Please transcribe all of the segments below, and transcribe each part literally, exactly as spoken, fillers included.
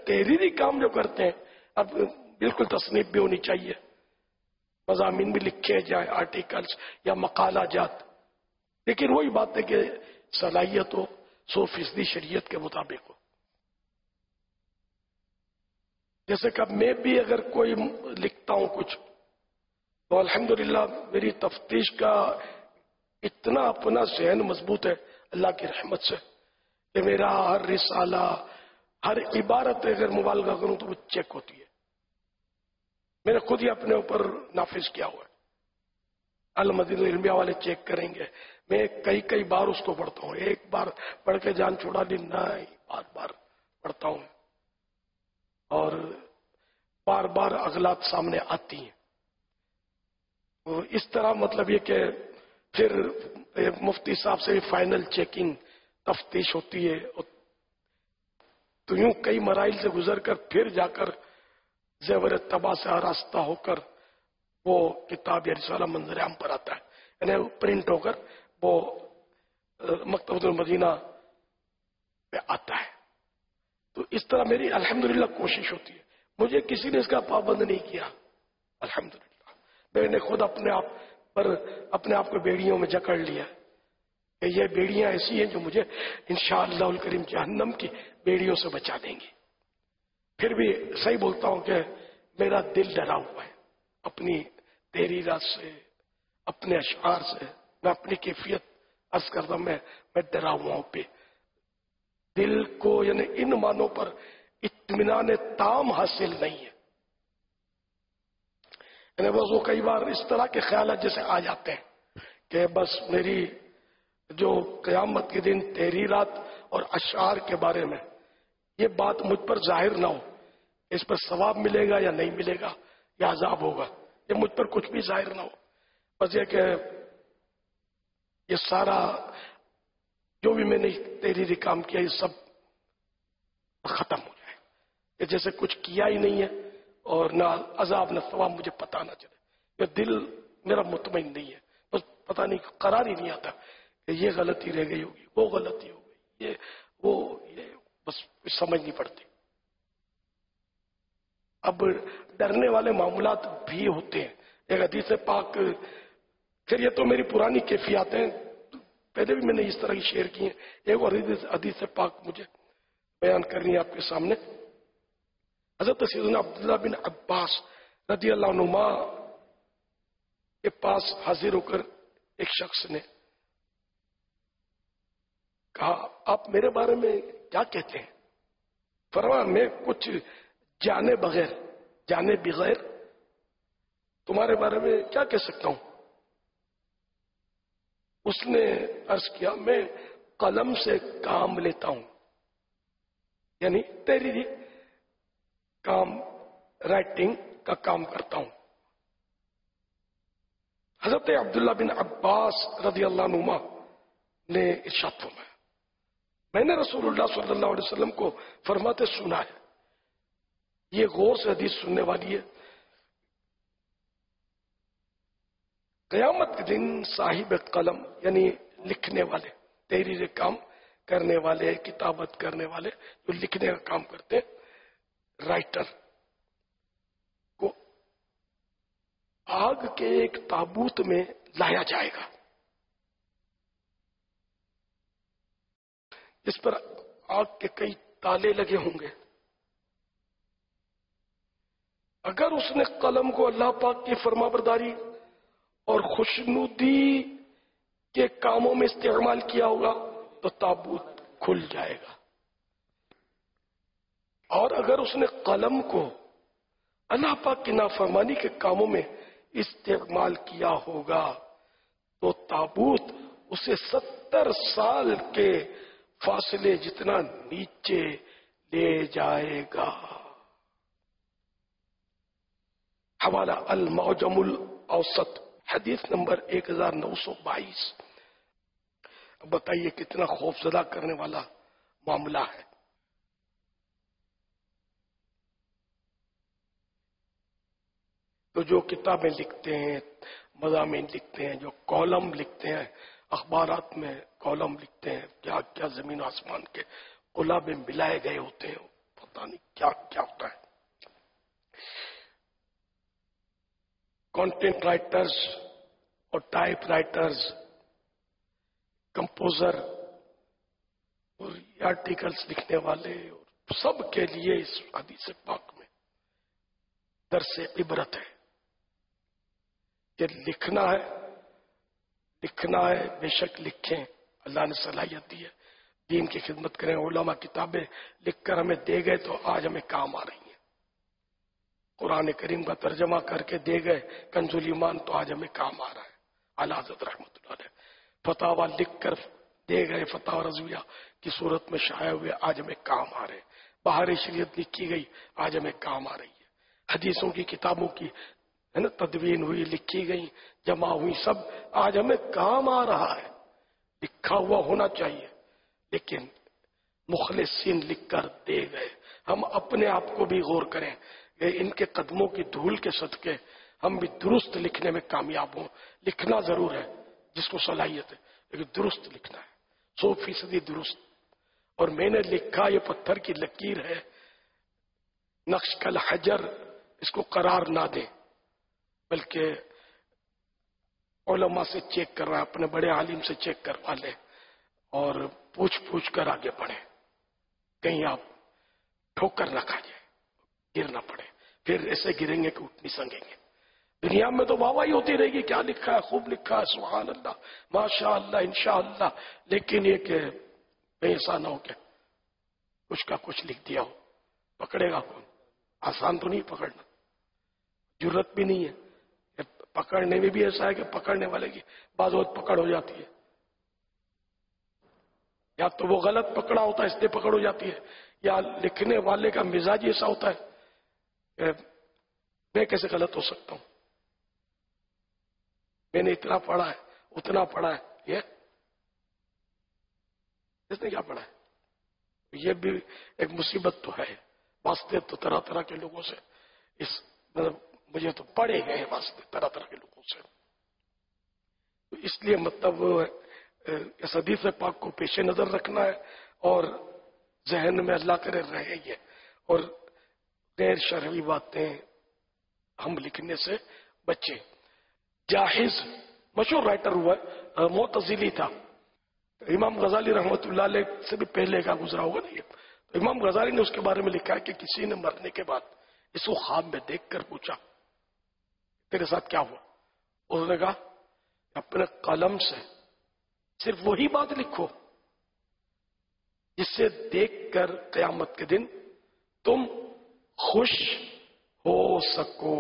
تحریری کام جو کرتے ہیں، اب بالکل تصنیف بھی ہونی چاہیے، مضامین بھی لکھے جائیں، آرٹیکلز یا مقالہ جات، لیکن وہی بات ہے کہ صلاحیت ہو، سو فیصدی شریعت کے مطابق ہو۔ جیسے کہ میں بھی اگر کوئی لکھتا ہوں کچھ، تو الحمدللہ میری تفتیش کا اتنا اپنا ذہن مضبوط ہے اللہ کی رحمت سے کہ میرا ہر رسالہ، ہر عبارت اگر مبالغہ کروں تو وہ چیک ہوتی ہے، میں نے خود ہی اپنے اوپر نافذ کیا ہوا ہے۔ المدین العلمیہ والے چیک کریں گے، میں کئی کئی بار اس کو پڑھتا ہوں، ایک بار پڑھ کے جان چھوڑا لی نہیں، بار بار پڑھتا ہوں اور بار بار اغلاط سامنے آتی ہیں۔ اس طرح مطلب یہ کہ پھر مفتی صاحب سے بھی فائنل چیکنگ تفتیش ہوتی ہے، تو یوں کئی مراحل سے گزر کر پھر جا کر زیور طبع سے آراستہ ہو کر وہ کتاب یا رسالہ منظر عام پر آتا ہے، یعنی پرنٹ ہو کر وہ مکتبۃ المدینہ پہ آتا ہے۔ تو اس طرح میری الحمدللہ کوشش ہوتی ہے، مجھے کسی نے اس کا پابند نہیں کیا، الحمدللہ میں نے خود اپنے آپ پر اپنے آپ کو بیڑیوں میں جکڑ لیا کہ یہ بیڑیاں ایسی ہیں جو مجھے انشاءاللہ الکریم جہنم کی بیڑیوں سے بچا دیں گی۔ پھر بھی صحیح بولتا ہوں کہ میرا دل ڈرا ہوا ہے اپنی تحریرات سے، اپنے اشعار سے، میں اپنی کیفیت عرض کرتا ہوں، میں میں ڈرا ہوا ہوں پہ دل کو، یعنی ان معنوں پر اطمینان تام حاصل نہیں ہے، یعنی بس وہ کئی بار اس طرح کے خیالات جیسے آ جاتے ہیں کہ بس میری جو قیامت کے دن تحریرات اور اشعار کے بارے میں یہ بات مجھ پر ظاہر نہ ہو، اس پر ثواب ملے گا یا نہیں ملے گا یا عذاب ہوگا، یہ مجھ پر کچھ بھی ظاہر نہ ہو، بس یہ کہ یہ سارا جو بھی میں نے تحریری کام کیا یہ سب ختم ہو جائے، کہ جیسے کچھ کیا ہی نہیں ہے اور نہ عذاب نہ ثواب، مجھے پتہ نہ چلے، یہ دل میرا مطمئن نہیں ہے، بس پتہ نہیں، قرار ہی نہیں آتا کہ یہ غلطی رہ گئی ہوگی، وہ غلطی ہو گئی، یہ وہ یہ بس سمجھ نہیں پڑتی۔ اب ڈرنے والے معاملات بھی ہوتے ہیں، ایک حدیث پاک، پھر یہ تو میری پرانی کیفیات ہیں، پہلے بھی میں نے اس طرح کی شیئر کی ہیں، ایک اور حدیث پاک مجھے بیان کرنی ہے آپ کے سامنے۔ حضرت سیدنا عبداللہ بن عباس رضی اللہ عنہما کے پاس حاضر ہو کر ایک شخص نے کہا، آپ میرے بارے میں کیا کہتے ہیں؟ فرمایا، میں کچھ جانے بغیر جانے بغیر تمہارے بارے میں کیا کہہ سکتا ہوں؟ اس نے عرض کیا، میں قلم سے کام لیتا ہوں، یعنی تحریری کام، رائٹنگ کا کام کرتا ہوں۔ حضرت عبداللہ بن عباس رضی اللہ عنہما نے ارشاد فرمایا، میں نے رسول اللہ صلی اللہ علیہ وسلم کو فرماتے سنا ہے، یہ غور سے حدیث سننے والی ہے، قیامت کے دن صاحب قلم یعنی لکھنے والے، تحریر کام کرنے والے، کتابت کرنے والے، جو لکھنے کا کام کرتے ہیں، رائٹر کو آگ کے ایک تابوت میں لایا جائے گا، جس پر آگ کے کئی تالے لگے ہوں گے۔ اگر اس نے قلم کو اللہ پاک کی فرما برداری اور خوشنودی کے کاموں میں استعمال کیا ہوگا تو تابوت کھل جائے گا، اور اگر اس نے قلم کو اللہ پاک کی نافرمانی کے کاموں میں استعمال کیا ہوگا تو تابوت اسے ستر سال کے فاصلے جتنا نیچے لے جائے گا۔ حوالہ المعجم الاوسط، حدیث نمبر ایک ہزار نو سو بائیس۔ اب بتائیے کتنا خوف زدہ کرنے والا معاملہ ہے۔ تو جو کتابیں لکھتے ہیں، مضامین لکھتے ہیں، جو کالم لکھتے ہیں، اخبارات میں کالم لکھتے ہیں، کیا کیا زمین و آسمان کے قلاب ملائے گئے ہوتے ہیں، پتہ نہیں کیا کیا ہوتا ہے. کانٹینٹ رائٹرز اور ٹائپ رائٹرز، کمپوزر اور آرٹیکلس لکھنے والے اور سب کے لیے اس حدیث پاک میں درس عبرت ہے کہ لکھنا ہے لکھنا ہے بے شک لکھیں، اللہ نے صلاحیت دی ہے، دین کی خدمت کریں. علماء کتابیں لکھ کر ہمیں دے گئے تو آج ہمیں کام آ رہی ہیں. قرآن کریم کا ترجمہ کر کے دے گئے کنز الایمان تو آج ہمیں کام آ رہا ہے. اعلیٰ حضرت رحمۃ اللہ علیہ فتاوی لکھ کر دے گئے، فتاوی رضویہ کی صورت میں شائع ہوئے، آج ہمیں کام آ رہے ہیں. بہار شریعت لکھی گئی، آج ہمیں کام آ رہی ہے. حدیثوں کی کتابوں کی ہے نا تدوین ہوئی، لکھی گئی، جمع ہوئی، سب آج ہمیں کام آ رہا ہے. لکھا ہوا ہونا چاہیے، لیکن مخلصین لکھ کر دے گئے. ہم اپنے آپ کو بھی غور کریں کہ ان کے قدموں کی دھول کے صدقے ہم بھی درست لکھنے میں کامیاب ہوں. لکھنا ضرور ہے جس کو صلاحیت ہے، لیکن درست لکھنا ہے، سو فیصدی درست. اور میں نے لکھا یہ پتھر کی لکیر ہے، نقش کل حجر، اس کو قرار نہ دیں، بلکہ علماء سے چیک کر رہا ہے، اپنے بڑے عالم سے چیک کروا لیں اور پوچھ پوچھ کر آگے بڑھیں. کہیں آپ ٹھوکر نہ کھا جائے، گر نہ پڑے، پھر ایسے گریں گے کہ اٹھ نہیں سکیں گے. دنیا میں تو واہ واہی ہوتی رہے گی، کیا لکھا ہے، خوب لکھا ہے، سبحان اللہ، ماشاء اللہ، انشاءاللہ. لیکن یہ کہ ایسا نہ ہو کہ کچھ کا کچھ لکھ دیا ہو، پکڑے گا کون؟ آسان تو نہیں پکڑنا، ضرورت بھی نہیں ہے. پکڑنے میں بھی ایسا ہے کہ پکڑنے والے کی بعض وقت پکڑ ہو جاتی ہے، یا تو وہ غلط پکڑا ہوتا ہے اس لیے پکڑ ہو جاتی ہے، یا لکھنے والے کا مزاج ایسا ہوتا ہے کہ میں کیسے غلط ہو سکتا ہوں، میں نے اتنا پڑھا ہے اتنا پڑھا ہے، یہ اس نے کیا پڑھا ہے. یہ بھی ایک مصیبت تو ہے. واسطے تو طرح طرح کے لوگوں سے، اس مطلب مجھے تو پڑے گئے واسطے طرح طرح کے لوگوں سے. تو اس لیے مطلب اس حدیث پاک کو پیش نظر رکھنا ہے اور ذہن میں اللہ کرے رہے یہ، اور غیر شرعی باتیں ہم لکھنے سے بچیں. جاحظ مشہور رائٹر ہوا ہے، معتزلی تھا. امام غزالی رحمۃ اللہ علیہ سے بھی پہلے کا گزرا ہوگا نہیں. تو امام غزالی نے اس کے بارے میں لکھا ہے کہ کسی نے مرنے کے بعد اس کو خواب میں دیکھ کر پوچھا تیرے ساتھ کیا ہوا. اس نے کہا اپنے قلم سے صرف وہی بات لکھو جس سے دیکھ کر قیامت کے دن تم خوش ہو سکو.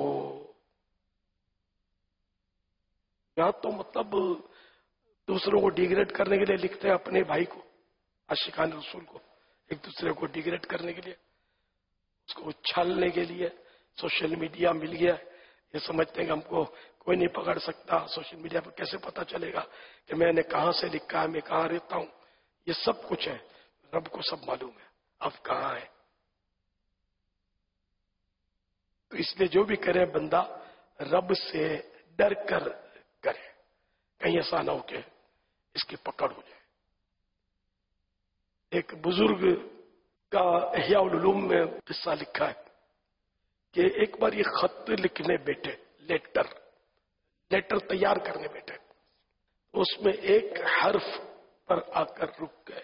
یا تو مطلب دوسروں کو ڈیگریڈ کرنے کے لیے لکھتے ہیں، اپنے بھائی کو، عاشقان رسول کو ایک دوسرے کو ڈیگریڈ کرنے کے لیے، اس کو اچھالنے کے لیے. سوشل میڈیا مل گیا، یہ سمجھتے ہیں کہ ہم کو کوئی نہیں پکڑ سکتا. سوشل میڈیا پر کیسے پتا چلے گا کہ میں نے کہاں سے لکھا ہے، میں کہاں رہتا ہوں. یہ سب کچھ ہے، رب کو سب معلوم ہے اب کہاں ہے. تو اس لیے جو بھی کرے بندہ رب سے ڈر کر کرے، کہیں ایسا نہ ہو کہ اس کی پکڑ ہو جائے. ایک بزرگ کا احیاء العلوم میں قصہ لکھا ہے کہ ایک بار یہ خط لکھنے بیٹھے، لیٹر لیٹر تیار کرنے بیٹھے. اس میں ایک حرف پر آ کر رک گئے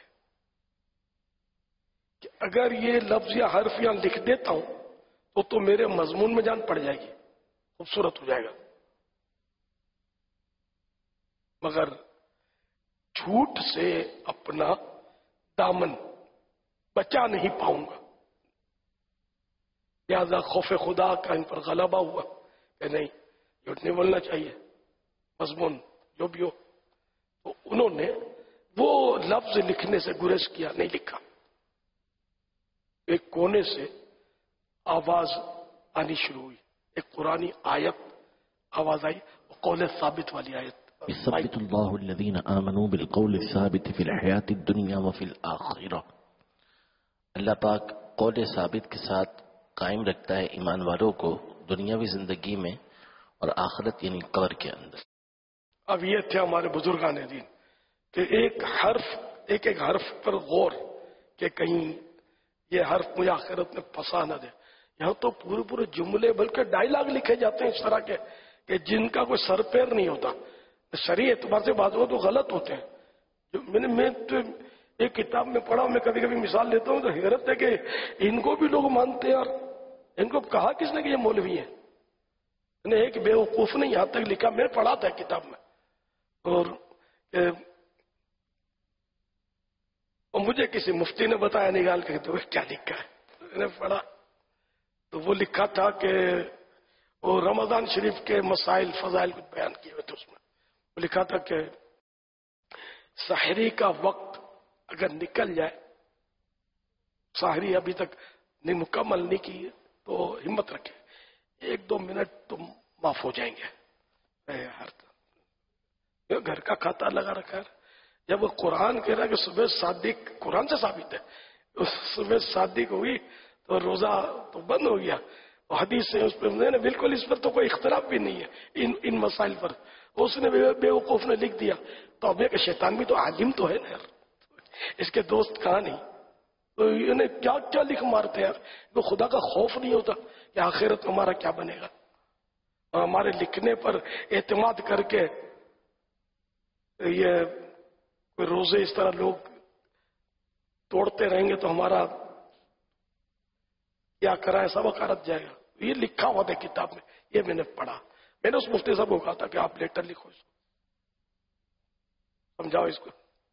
کہ اگر یہ لفظ یا حرف یہاں لکھ دیتا ہوں تو تو میرے مضمون میں جان پڑ جائے گی، خوبصورت ہو جائے گا، مگر جھوٹ سے اپنا دامن بچا نہیں پاؤں گا. لہذا خوف خدا کا ان پر غلبہ ہوا کہ نہیں، جھوٹ نہیں بولنا چاہیے، مضمون جو بھی ہو. تو انہوں نے وہ لفظ لکھنے سے گریز کیا، نہیں لکھا. ایک کونے سے آواز آنی شروع ہوئی، ایک قرآنی آیت آواز آئی، قول ثابت والی آیت. يثبت الله الذين آمنوا بالقول الثابت في الحياة الدنيا وفي الآخرة. اللہ پاک قول ثابت کے ساتھ قائم رکھتا ہے ایمان والوں کو دنیاوی زندگی میں اور آخرت یعنی قبر کے اندر. اب یہ تھے ہمارے بزرگان دین کہ ایک حرف ایک ایک حرف پر غور کہ کہیں یہ حرف مجھے آخرت میں پھنسا نہ دے. یہاں تو پورے پورے جملے بلکہ ڈائلاگ لکھے جاتے ہیں اس طرح کے کہ جن کا کوئی سر پیر نہیں ہوتا. شرعی اعتبار سے بات ہو تو غلط ہوتے ہیں. جو میں نے میں تو ایک کتاب میں پڑھا, میں کبھی کبھی مثال لیتا ہوں تو حیرت ہے کہ ان کو بھی لوگ مانتے ہیں, اور ان کو کہا کس نے کہ یہ مولوی ہیں. میں نے ایک بیوقوف نے یہاں تک لکھا, میں نے پڑھا تھا کتاب میں, اور اور مجھے کسی مفتی نے بتایا نکال کے تو کیا لکھا ہے. میں نے پڑھا تو وہ لکھا تھا کہ وہ رمضان شریف کے مسائل فضائل کچھ بیان کیے ہوئے تھے. اس میں وہ لکھا تھا کہ سحری کا وقت اگر نکل جائے, سحری ابھی تک نہیں مکمل نہیں کی تو ہمت رکھے, ایک دو منٹ تم معاف ہو جائیں گے. ہر گھر کا کھاتا لگا رکھا ہے. جب وہ قرآن کہہ رہا ہے کہ صبح صادق, قرآن سے ثابت ہے, صبح صادق ہوئی تو روزہ تو بند ہو گیا. حدیث سے اس پر بالکل اس پر تو کوئی اختلاف بھی نہیں ہے ان ان مسائل پر. اس نے بیوقوف نے لکھ دیا. تو اب کہ شیطان بھی تو عالم تو ہے نا یار, اس کے دوست کہاں نہیں, تو انہیں کیا کیا لکھ مارتے ہیں. تو خدا کا خوف نہیں ہوتا کہ آخرت ہمارا کیا بنے گا. اور ہمارے لکھنے پر اعتماد کر کے یہ کوئی روزے اس طرح لوگ توڑتے رہیں گے تو ہمارا کیا کرا ہے سب اکارت جائے گا. یہ لکھا ہوا تھا کتاب میں, یہ میں نے پڑھا. میں نے اس مفتی صاحب کو کہا تھا کہ آپ لیٹر لکھو, اس کو سمجھاؤ اس کو.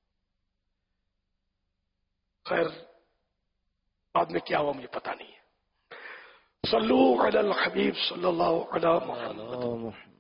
خیر بعد میں کیا ہوا مجھے پتا نہیں ہے. صلو علی الحبیب صلی اللہ علیہ وسلم.